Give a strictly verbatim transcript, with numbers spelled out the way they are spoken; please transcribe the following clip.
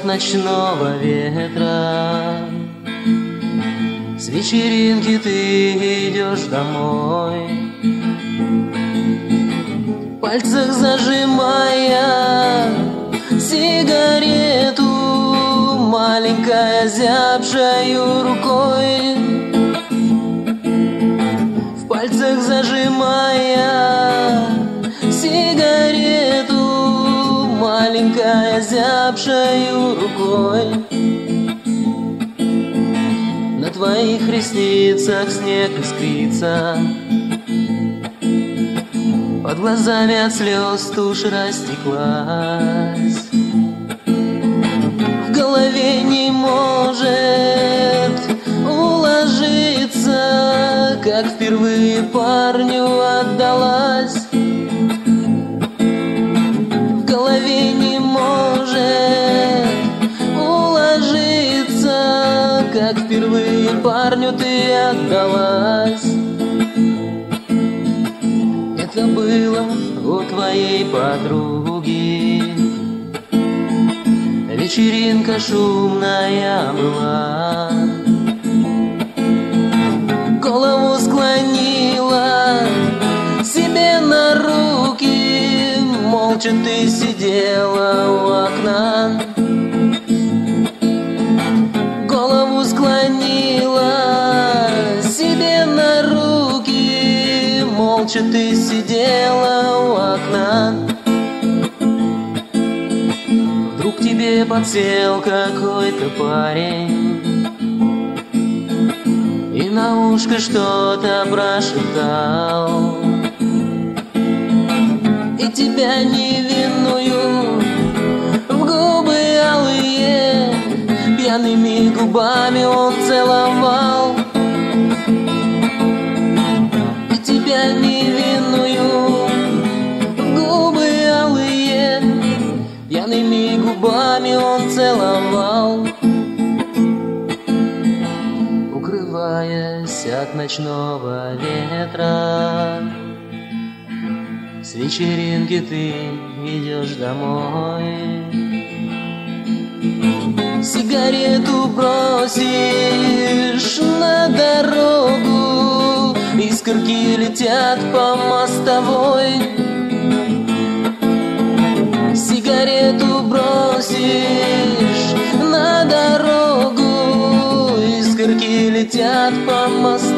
ночного ветра. С вечеринки ты идешь домой, в пальцах зажимая сигарету, маленькой озябшою рукой, в пальцах зажимая сигарету, маленькой озябшою рукой. На твоих ресницах снег искрится, под глазами от слез тушь растеклась. В голове не может уложиться, как впервые парню отдалась. В голове не может уложиться, как впервые парню ты отдалась. Это было у твоей подруги, вечеринка шумная была. Голову склонила себе на руки, молча ты сидела у окна. Голову склонила себе на руки, молча ты сидела у окна. Вдруг к тебе подсел какой-то парень и на ушко что-то прошептал, и тебя невинную в губы алые пьяными губами он целовал. И тебя невинную в губы алые пьяными губами он целовал. Укрываясь от ночного ветра, с вечеринки ты идешь домой, сигарету бросишь на дорогу, искорки летят по мостовой. Сигарету бросишь на дорогу, искорки летят по мостовой.